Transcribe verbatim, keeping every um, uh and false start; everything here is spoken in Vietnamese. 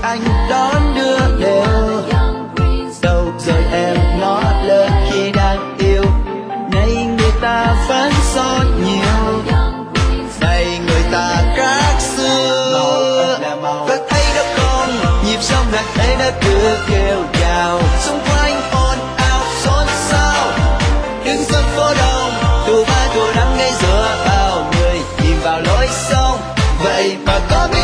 anh đón đưa đều. Đâu rồi em ngó lơ khi đang yêu, nay người ta vẫn son nhiều, nay người ta khác xưa. Và thấy đó con nhịp sống là thấy nó cứ kêu gào, xung quanh ồn ào xôn xao, đứng sân phố đông tù ba tù năm ngay giữa bao người nhìn vào lối sông. Vậy mà có